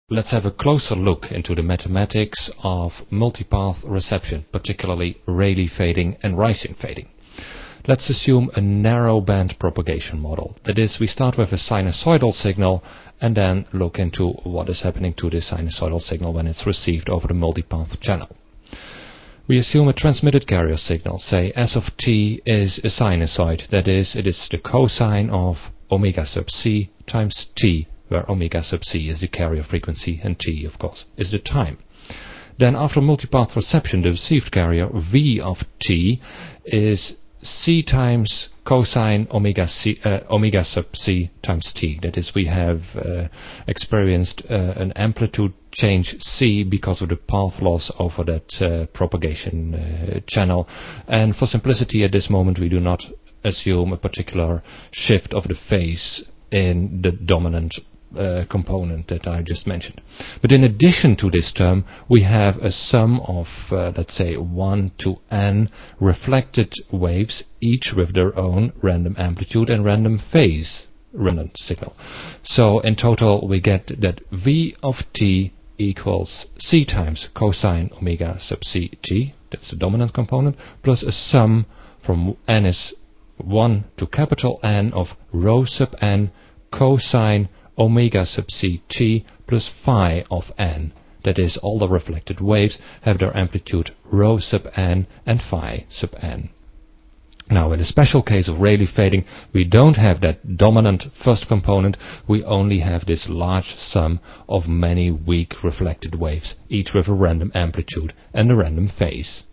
Let's have a closer look into the mathematics of multipath reception, particularly Rayleigh fading and Rising fading. Let's assume a narrow band propagation model. That is, we start with a sinusoidal signal and then look into what is happening to this sinusoidal signal when it's received over the multipath channel. We assume a transmitted carrier signal, say S of t is a sinusoid, that is, it is the cosine of omega sub c times t, where omega sub c is the carrier frequency and t, of course, is the time. Then after multipath reception, the received carrier v of t is c times cosine omega sub c times t. That is, we have experienced an amplitude change c because of the path loss over that propagation channel. And for simplicity at this moment, we do not assume a particular shift of the phase in the dominant component that I just mentioned. But in addition to this term, we have a sum of, let's say, 1 to n reflected waves, each with their own random amplitude and random phase resonant signal. So in total, we get that v of t equals c times cosine omega sub c t, that's the dominant component, plus a sum from n is 1 to capital N of rho sub n cosine omega sub c t plus phi of n. That is, all the reflected waves have their amplitude rho sub n and phi sub n. Now, in the special case of Rayleigh fading, we don't have that dominant first component, we only have this large sum of many weak reflected waves, each with a random amplitude and a random phase.